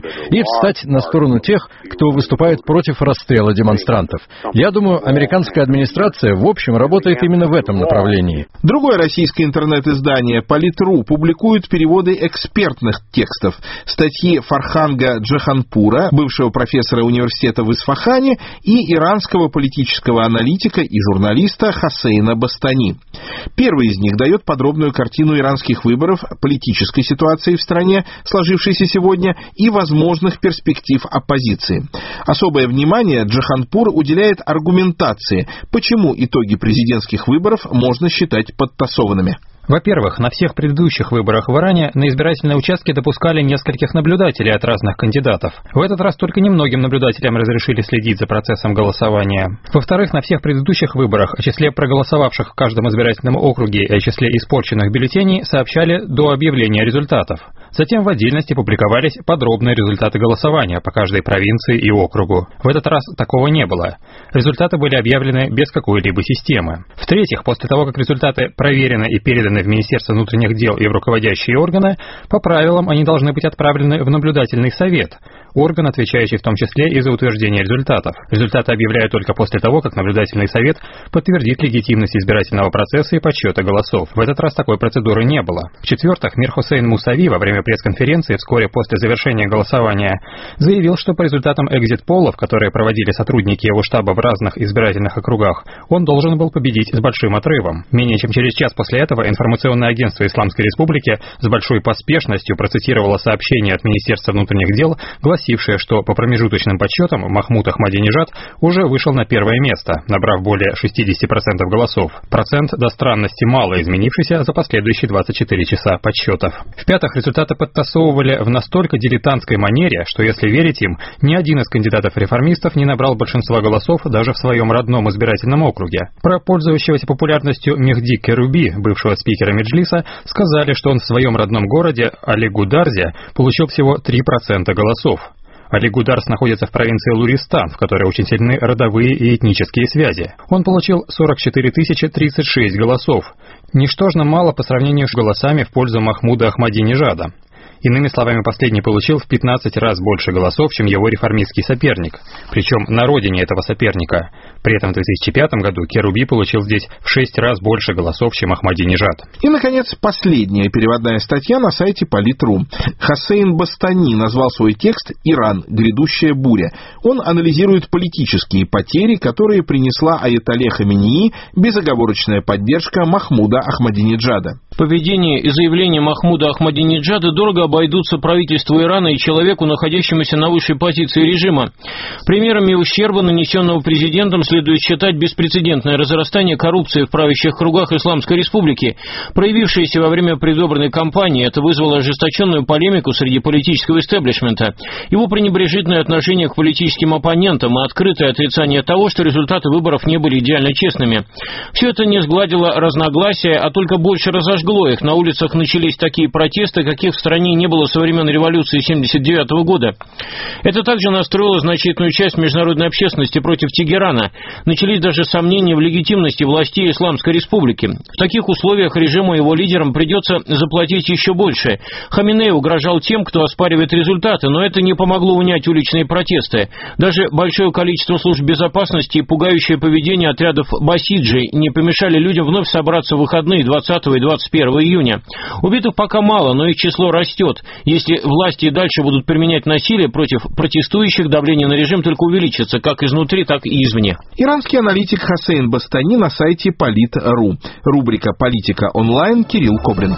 И встать на сторону тех, кто выступает против расстрела демонстрантов. Я думаю, американская администрация в общем работает именно в этом направлении. Другое российское интернет-издание «Полит.ру» публикует переводы экспертных текстов, статьи Фарханга Джаханпура, бывшего профессора университета в Исфахане, и иранского политического аналитика и журналиста Хосейна Бастани. Первый из них дает подробную картину иранских выборов, политической ситуации в стране, сложившейся сегодня, и возможных перспектив оппозиции. Особое внимание Джаханпур уделяет аргументации, почему итоги президентских выборов можно считать подтасованными. Во-первых, на всех предыдущих выборах в Иране на избирательные участки допускали нескольких наблюдателей от разных кандидатов. В этот раз только немногим наблюдателям разрешили следить за процессом голосования. Во-вторых, на всех предыдущих выборах о числе проголосовавших в каждом избирательном округе и о числе испорченных бюллетеней сообщали до объявления результатов. Затем в отдельности публиковались подробные результаты голосования по каждой провинции и округу. В этот раз такого не было. Результаты были объявлены без какой-либо системы. В-третьих, после того, как результаты проверены и переданы в Министерство внутренних дел и в руководящие органы, по правилам они должны быть отправлены в наблюдательный совет, орган, отвечающий в том числе и за утверждение результатов. Результаты объявляют только после того, как наблюдательный совет подтвердит легитимность избирательного процесса и подсчета голосов. В этот раз такой процедуры не было. В-четвертых, Мир Хусейн Мусави во время пресс-конференции вскоре после завершения голосования заявил, что по результатам экзит-полов, которые проводили сотрудники его штаба в разных избирательных округах, он должен был победить с большим отрывом. Менее чем через час после этого информационное агентство Исламской Республики с большой поспешностью процитировало сообщение от Министерства внутренних дел, гласившее, что по промежуточным подсчетам Махмуд Ахмадинежад уже вышел на первое место, набрав более шестьдесят процентов голосов. Процент до странности мало изменившийся за последующие двадцать четыре часа подсчетов. В-пятых, результаты подтасовывали в настолько дилетантской манере, что, если верить им, ни один из кандидатов-реформистов не набрал большинства голосов даже в своем родном избирательном округе. Про пользующегося популярностью Мехди Керуби, бывшего спикера Меджлиса, сказали, что он в своем родном городе Али-Гударзе получил всего три процента голосов. Али-Гударс находится в провинции Луристан, в которой очень сильны родовые и этнические связи. Он получил сорок четыре тысячи тридцать шесть голосов. Ничтожно мало по сравнению с голосами в пользу Махмуда Ахмадинежада. Иными словами, последний получил в пятнадцать раз больше голосов, чем его реформистский соперник, причем на родине этого соперника. При этом в две тысячи пятом году Керуби получил здесь в шесть раз больше голосов, чем Ахмадинежад. И, наконец, последняя переводная статья на сайте Полит.ру. Хосейн Бастани назвал свой текст «Иран. Грядущая буря». Он анализирует политические потери, которые принесла Аятолле Хаменеи безоговорочная поддержка Махмуда Ахмадинеджада. Поведение и заявления Махмуда Ахмадинеджада дорого обойдутся правительству Ирана и человеку, находящемуся на высшей позиции режима. Примерами ущерба, нанесенного президентом, следует считать беспрецедентное разрастание коррупции в правящих кругах Исламской Республики, проявившееся во время предвыборной кампании. Это вызвало ожесточенную полемику среди политического истеблишмента, его пренебрежительное отношение к политическим оппонентам и открытое отрицание того, что результаты выборов не были идеально честными. Все это не сгладило разногласия, а только больше разожгло их. На улицах начались такие протесты, каких в стране не было со времен революции семьдесят девятого года. Это также настроило значительную часть международной общественности против Тегерана. Начались даже сомнения в легитимности властей Исламской Республики. В таких условиях режиму и его лидерам придется заплатить еще больше. Хаменеи угрожал тем, кто оспаривает результаты, но это не помогло унять уличные протесты. Даже большое количество служб безопасности и пугающее поведение отрядов басиджей не помешали людям вновь собраться в выходные двадцатого и двадцать первого июня. Убитых пока мало, но их число растет. Если власти и дальше будут применять насилие против протестующих, давление на режим только увеличится, как изнутри, так и извне. Иранский аналитик Хосейн Бастани на сайте Полит.ру. Рубрика «Политика онлайн», Кирилл Кобрин.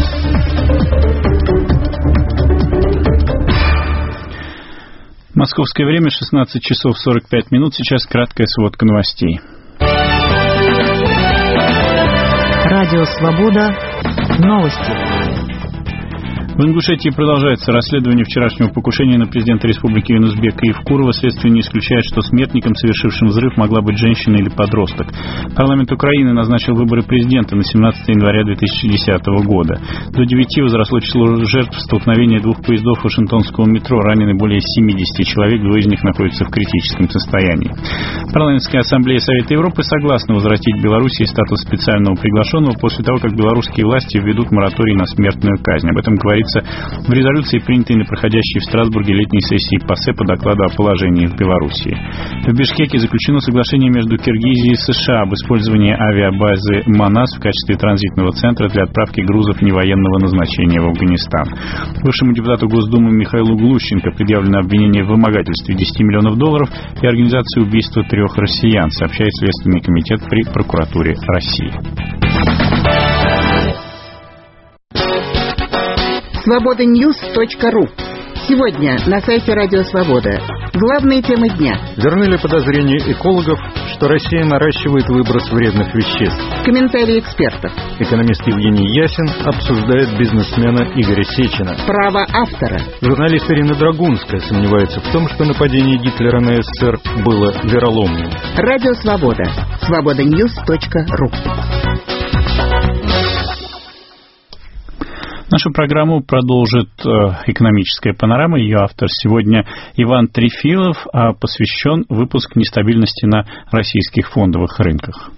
Московское время шестнадцать часов сорок пять минут. Сейчас краткая сводка новостей. Радио «Свобода». Новости. В Ингушетии продолжается расследование вчерашнего покушения на президента Республики Юнусбека Евкурова. Следствие не исключает, что смертником, совершившим взрыв, могла быть женщина или подросток. Парламент Украины назначил выборы президента на семнадцатое января две тысячи десятого года. До девяти возросло число жертв столкновения двух поездов Вашингтонского метро. Ранены более семидесяти человек, двое из них находятся в критическом состоянии. Парламентская ассамблея Совета Европы согласна возвратить Беларуси статус специального приглашенного после того, как белорусские власти введут мораторий на смертную казнь. Об этом говорится в резолюции, принятой на проходящей в Страсбурге летней сессии ПАСЕ по докладу о положении в Белоруссии. В Бишкеке заключено соглашение между Киргизией и США об использовании авиабазы Манас в качестве транзитного центра для отправки грузов невоенного назначения в Афганистан. Бывшему депутату Госдумы Михаилу Глущенко предъявлено обвинение в вымогательстве десяти миллионов долларов и организации убийства трех россиян, сообщает Следственный комитет при прокуратуре России. свобода ньюс точка ру. Сегодня на сайте Радио Свобода. Главные темы дня. Верны ли подозрения экологов, что Россия наращивает выброс вредных веществ? Комментарии экспертов. Экономист Евгений Ясин обсуждает бизнесмена Игоря Сечина. Право автора. Журналист Ирина Драгунская сомневается в том, что нападение Гитлера на СССР было вероломным. Радио Свобода. свобода ньюс точка ру. Нашу программу продолжит э, экономическая панорама. Ее автор сегодня Иван Трефилов, а посвящен выпуск нестабильности на российских фондовых рынках.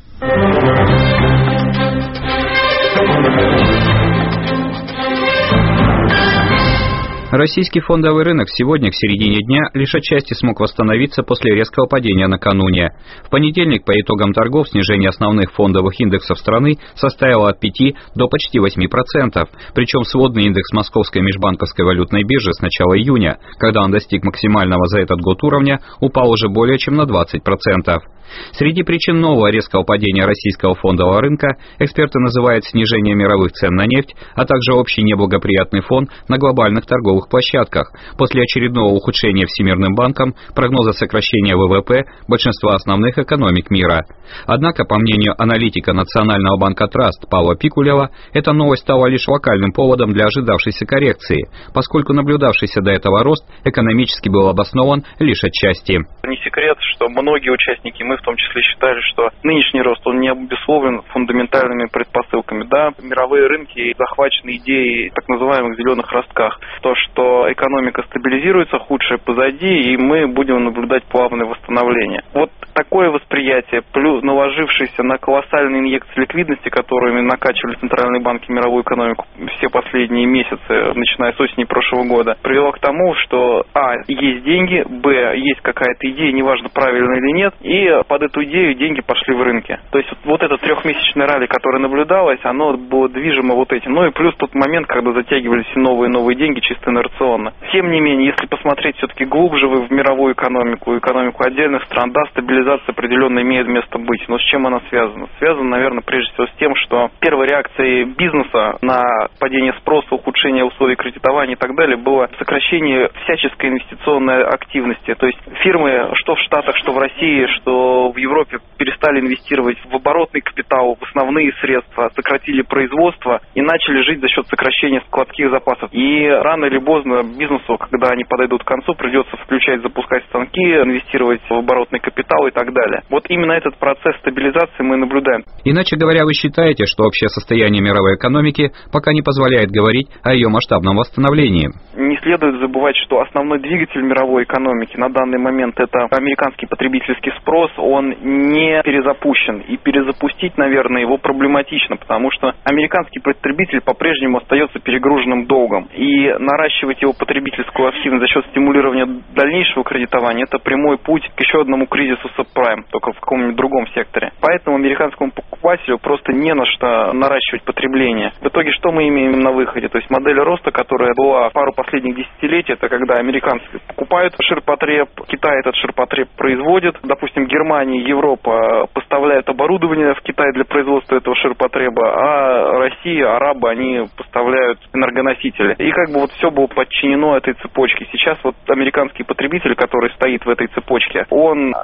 Российский фондовый рынок сегодня, к середине дня, лишь отчасти смог восстановиться после резкого падения накануне. В понедельник по итогам торгов снижение основных фондовых индексов страны составило от пяти до почти восьми процентов. Причем сводный индекс Московской межбанковской валютной биржи с начала июня, когда он достиг максимального за этот год уровня, упал уже более чем на двадцать процентов. Среди причин нового резкого падения российского фондового рынка эксперты называют снижение мировых цен на нефть, а также общий неблагоприятный фон на глобальных торговых площадках после очередного ухудшения Всемирным банком прогноза сокращения ВВП большинства основных экономик мира. Однако, по мнению аналитика Национального банка Траст Павла Пикулева, эта новость стала лишь локальным поводом для ожидавшейся коррекции, поскольку наблюдавшийся до этого рост экономически был обоснован лишь отчасти. Не секрет, что многие участники, мы в том числе, считали, что нынешний рост, он не обусловлен фундаментальными предпосылками. Да, мировые рынки захвачены идеей так называемых зеленых ростках. То, что экономика стабилизируется, худшее позади, и мы будем наблюдать плавное восстановление. Вот такое восприятие, плюс наложившееся на колоссальные инъекции ликвидности, которыми накачивали центральные банки мировую экономику все последние месяцы, начиная с осени прошлого года, привело к тому, что а, есть деньги, б, есть какая-то идея, неважно, правильно или нет, и под эту идею деньги пошли в рынке. То есть вот это трехмесячное ралли, которое наблюдалось, оно было движимо вот этим. Ну и плюс тот момент, когда затягивались все новые и новые деньги чисто инерционно. Тем не менее, если посмотреть все-таки глубже в мировую экономику, экономику отдельных стран, да, стабилизация определенно имеет место быть. Но с чем она связана? Связана, наверное, прежде всего с тем, что первой реакцией бизнеса на падение спроса, ухудшение условий кредитования и так далее было сокращение всяческой инвестиционной активности. То есть фирмы, что в Штатах, что в России, что в Европе, перестали инвестировать в оборотный капитал, в основные средства, сократили производство и начали жить за счет сокращения складских запасов. И рано или поздно бизнесу, когда они подойдут к концу, придется включать, запускать станки, инвестировать в оборотный капитал и так далее. Вот именно этот процесс стабилизации мы наблюдаем. Иначе говоря, вы считаете, что общее состояние мировой экономики пока не позволяет говорить о ее масштабном восстановлении? Не следует забывать, что основной двигатель мировой экономики на данный момент это американский потребительский спрос, он не перезапущен. И перезапустить, наверное, его проблематично, потому что американский потребитель по-прежнему остается перегруженным долгом. И наращивать его потребительскую активность за счет стимулирования дальнейшего кредитования – это прямой путь к еще одному кризису сабпрайм, только в каком-нибудь другом секторе. Поэтому американскому покупателю просто не на что наращивать потребление. В итоге что мы имеем на выходе? То есть модель роста, которая была пару последних десятилетий, это когда американцы покупают ширпотреб, Китай этот ширпотреб производит, допустим, Германия, Европа поставляют оборудование в Китай для производства этого ширпотреба, а Россия, арабы, они поставляют энергоносители. И как бы вот все было подчинено этой цепочке. Сейчас вот американский потребитель, который стоит в этой цепочке, он обескровлен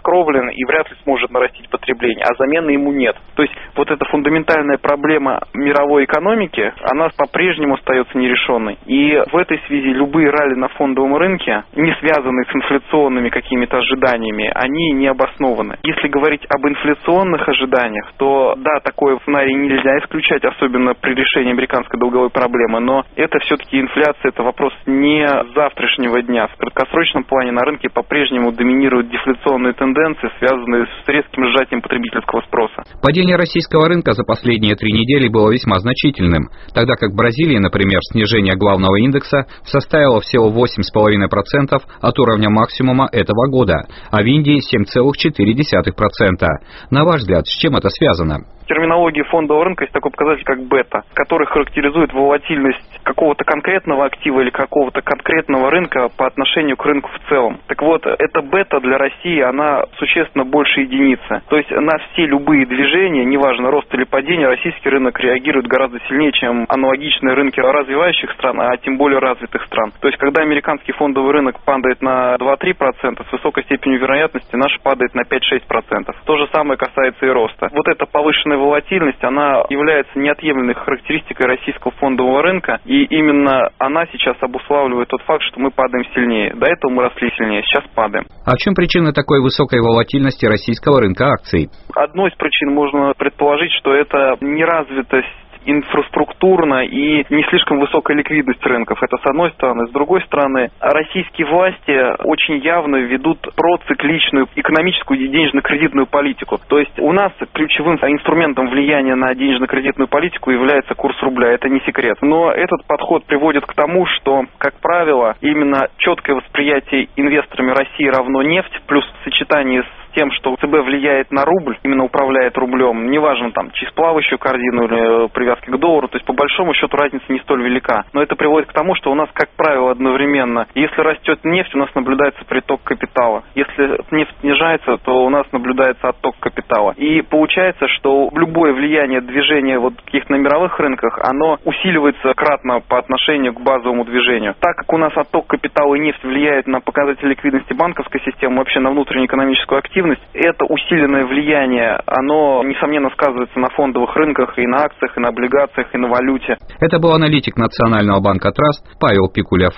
обескровлен и вряд ли сможет нарастить потребление, а замены ему нет. То есть вот эта фундаментальная проблема мировой экономики, она по-прежнему остается нерешенной. И в этой связи любые ралли на фондовом рынке, не связанные с инфляционными какими-то ожиданиями, они не обоснованы. Если говорить об инфляционных ожиданиях, то да, такой сценарий нельзя исключать, особенно при решении американской долговой проблемы, но это все-таки инфляция, это вопрос не завтрашнего дня. В краткосрочном плане на рынке по-прежнему доминируют дефляционные тенденции, связанные с резким сжатием потребительского спроса. Падение российского рынка за последние три недели было весьма значительным, тогда как в Бразилии, например, снижение главного индекса составило всего восемь целых пять десятых процента от уровня максимума этого года, а в Индии семь целых четыре десятых процента. На ваш взгляд, с чем это связано? В терминологии фондового рынка есть такой показатель, как бета, который характеризует волатильность какого-то конкретного актива или какого-то конкретного рынка по отношению к рынку в целом. Так вот, эта бета для России, она существенно больше единицы. То есть на все любые движения, неважно, рост или падение, российский рынок реагирует гораздо сильнее, чем аналогичные рынки развивающих стран, а тем более развитых стран. То есть, когда американский фондовый рынок падает на два-три процента, с высокой степенью вероятности наш падает на пять-шесть процентов. То же самое касается и роста. Вот эта повышенная волатильность, она является неотъемлемой характеристикой российского фондового рынка, и именно она сейчас обуславливает тот факт, что мы падаем сильнее. До этого мы росли сильнее, сейчас падаем. А в чем причина такой высокой волатильности российского рынка акций? Одной из причин можно предположить, что это неразвитость инфраструктурно и не слишком высокая ликвидность рынков. Это с одной стороны. С другой стороны, российские власти очень явно ведут процикличную экономическую и денежно-кредитную политику. То есть у нас ключевым инструментом влияния на денежно-кредитную политику является курс рубля. Это не секрет. Но этот подход приводит к тому, что, как правило, именно четкое восприятие инвесторами России равно нефть, плюс в сочетании с тем, что ЦБ влияет на рубль, именно управляет рублем, неважно там через плавающую корзину или привязки к доллару, то есть по большому счету разница не столь велика. Но это приводит к тому, что у нас, как правило, одновременно, если растет нефть, у нас наблюдается приток капитала. Если нефть снижается, то у нас наблюдается отток капитала. И получается, что любое влияние движения вот каких-то на мировых рынках, оно усиливается кратно по отношению к базовому движению. Так как у нас отток капитала и нефть влияет на показатели ликвидности банковской системы, вообще на внутреннюю экономическую активность, это усиленное влияние, оно, несомненно, сказывается на фондовых рынках, и на акциях, и на облигациях, и на валюте. Это был аналитик Национального банка Траст Павел Пикулев.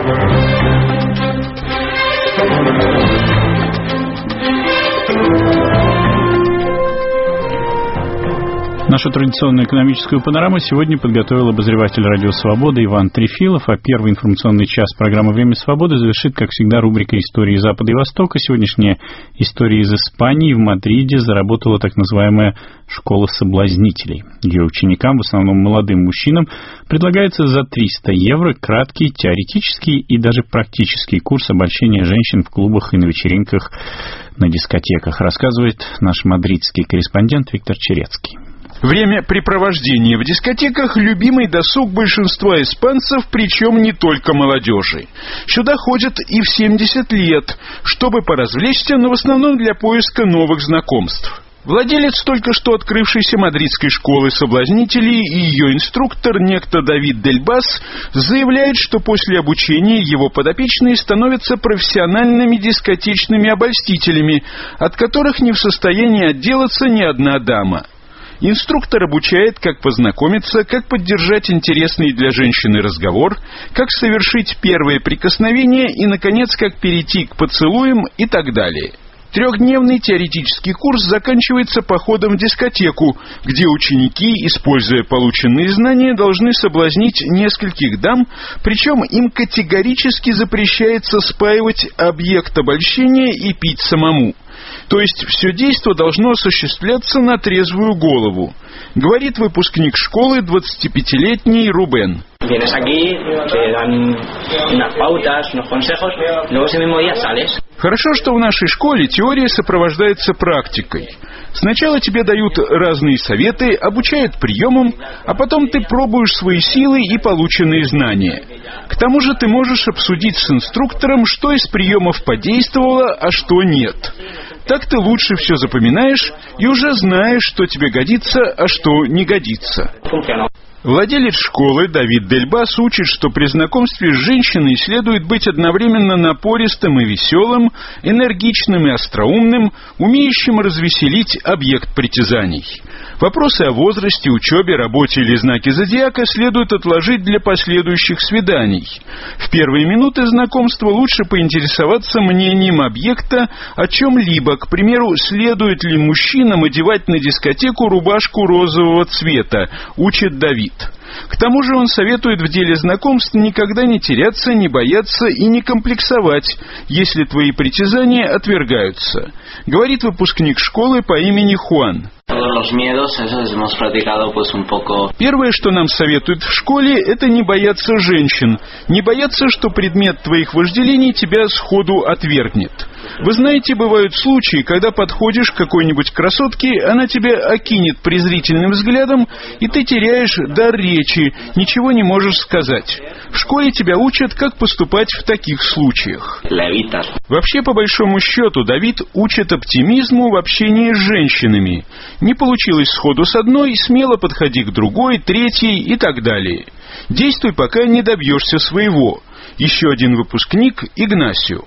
Нашу традиционную экономическую панораму сегодня подготовил обозреватель «Радио Свобода» Иван Трефилов, а первый информационный час программы «Время свободы» завершит, как всегда, рубрика «Истории Запада и Востока». Сегодняшняя история из Испании. В Мадриде заработала так называемая «Школа соблазнителей». Ее ученикам, в основном молодым мужчинам, предлагается за триста евро краткий теоретический и даже практический курс обольщения женщин в клубах и на вечеринках на дискотеках, рассказывает наш мадридский корреспондент Виктор Черецкий. Времяпрепровождение в дискотеках – любимый досуг большинства испанцев, причем не только молодежи. Сюда ходят и в семьдесят лет, чтобы поразвлечься, но в основном для поиска новых знакомств. Владелец только что открывшейся мадридской школы соблазнителей и ее инструктор, некто Давид Дель Бас, заявляет, что после обучения его подопечные становятся профессиональными дискотечными обольстителями, от которых не в состоянии отделаться ни одна дама. Инструктор обучает, как познакомиться, как поддержать интересный для женщины разговор, как совершить первое прикосновение и, наконец, как перейти к поцелуям и так далее. Трехдневный теоретический курс заканчивается походом в дискотеку, где ученики, используя полученные знания, должны соблазнить нескольких дам, причем им категорически запрещается спаивать объект обольщения и пить самому. То есть все действо должно осуществляться на трезвую голову, говорит выпускник школы двадцатипятилетний Рубен. Хорошо, что в нашей школе теория сопровождается практикой. Сначала тебе дают разные советы, обучают приемам, а потом ты пробуешь свои силы и полученные знания. К тому же ты можешь обсудить с инструктором, что из приемов подействовало, а что нет. Так ты лучше все запоминаешь и уже знаешь, что тебе годится, а что не годится. Владелец школы Давид Дельбас учит, что при знакомстве с женщиной следует быть одновременно напористым и веселым, энергичным и остроумным, умеющим развеселить объект притязаний. Вопросы о возрасте, учебе, работе или знаке зодиака следует отложить для последующих свиданий. В первые минуты знакомства лучше поинтересоваться мнением объекта о чем-либо, к примеру, следует ли мужчинам одевать на дискотеку рубашку розового цвета, учит Давид. К тому же он советует в деле знакомств никогда не теряться, не бояться и не комплексовать, если твои притязания отвергаются, говорит выпускник школы по имени Хуан. Первое, что нам советуют в школе, это не бояться женщин, не бояться, что предмет твоих вожделений тебя сходу отвергнет. Вы знаете, бывают случаи, когда подходишь к какой-нибудь красотке, она тебя окинет презрительным взглядом, и ты теряешь дар речи, ничего не можешь сказать. В школе тебя учат, как поступать в таких случаях. Вообще, по большому счету, Давид учит оптимизму в общении с женщинами. Не получилось сходу с одной, смело подходи к другой, третьей и так далее. Действуй, пока не добьешься своего. Еще один выпускник — Игнасио.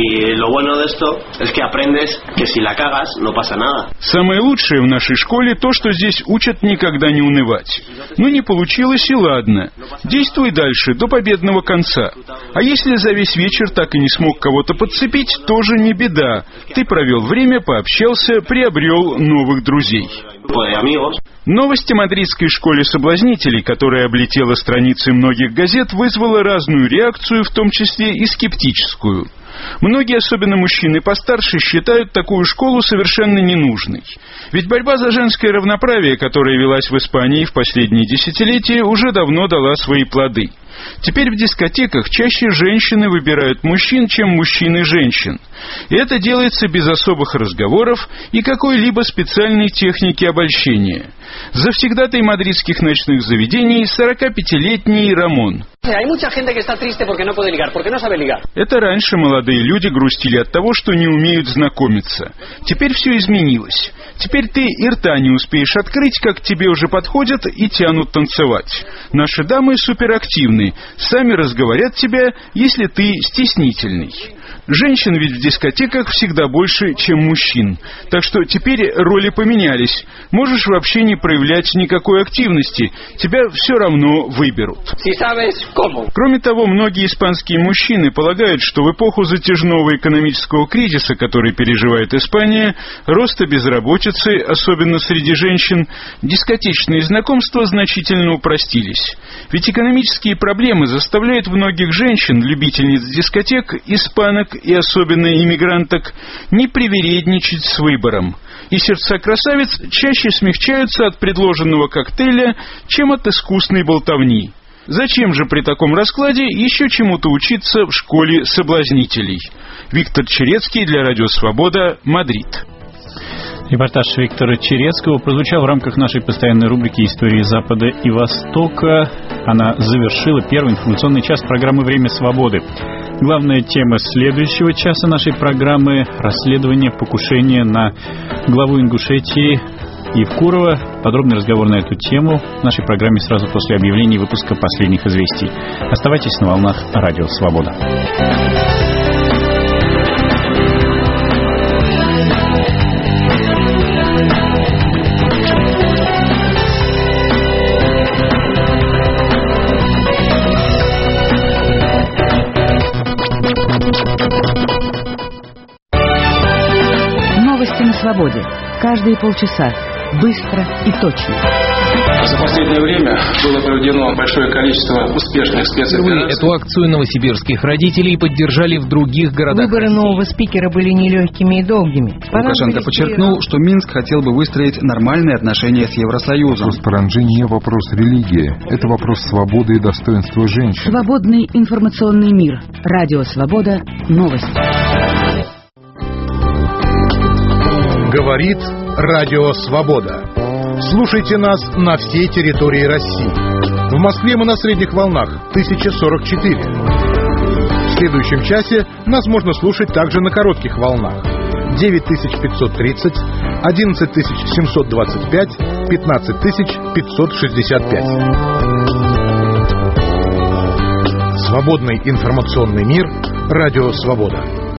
Самое лучшее в нашей школе то, что здесь учат никогда не унывать. Ну, не получилось, и ладно. Действуй дальше, до победного конца. А если за весь вечер так и не смог кого-то подцепить, тоже не беда. Ты провел время, пообщался, приобрел новых друзей. Новость о мадридской школе соблазнителей, которая облетела страницы многих газет, вызвала разную реакцию, в том числе и скептическую. Многие, особенно мужчины постарше, считают такую школу совершенно ненужной. Ведь борьба за женское равноправие, которая велась в Испании в последние десятилетия, уже давно дала свои плоды. Теперь в дискотеках чаще женщины выбирают мужчин, чем мужчины женщин. И это делается без особых разговоров и какой-либо специальной техники обольщения. Завсегдатай мадридских ночных заведений сорокапятилетний Рамон. Это раньше молодые люди грустили от того, что не умеют знакомиться. Теперь все изменилось. Теперь ты и рта не успеешь открыть, как тебе уже подходят и тянут танцевать. Наши дамы суперактивны, сами разговорят тебя, если ты стеснительный. Женщин ведь в дискотеках всегда больше, чем мужчин. Так что теперь роли поменялись. Можешь вообще не проявлять никакой активности. Тебя все равно выберут. Кроме того, многие испанские мужчины полагают, что в эпоху затяжного экономического кризиса, который переживает Испания, роста безработицы, особенно среди женщин, дискотечные знакомства значительно упростились. Ведь экономические проблемы заставляют многих женщин, любительниц дискотек, испанок и особенно иммигранток, не привередничать с выбором. И сердца красавиц чаще смягчаются от предложенного коктейля, чем от искусной болтовни. Зачем же при таком раскладе еще чему-то учиться в школе соблазнителей? Виктор Черецкий для Радио Свобода, Мадрид. Репортаж Виктора Черецкого прозвучал в рамках нашей постоянной рубрики «Истории Запада и Востока». Она завершила первый информационный час программы «Время свободы». Главная тема следующего часа нашей программы – расследование покушения на главу Ингушетии Евкурова. Подробный разговор на эту тему в нашей программе сразу после объявления выпуска последних известий. Оставайтесь на волнах Радио Свобода. Новости на свободе. Каждые полчаса. Быстро и точно. За последнее время было проведено большое количество успешных спецопераций. Эту акцию новосибирских родителей поддержали в других городах. Выборы нового спикера были нелегкими и долгими. Лукашенко подчеркнул, что Минск хотел бы выстроить нормальные отношения с Евросоюзом. Вопрос паранджи не вопрос религии. Это вопрос свободы и достоинства женщин. Свободный информационный мир. Радио Свобода. Новости. Говорит Радио Свобода. Слушайте нас на всей территории России. В Москве мы на средних волнах тысяча сорок четыре. В следующем часе нас можно слушать также на коротких волнах девять тысяч пятьсот тридцать, одиннадцать тысяч семьсот двадцать пять пятнадцать тысяч пятьсот шестьдесят пять. Свободный информационный мир. Радио «Свобода».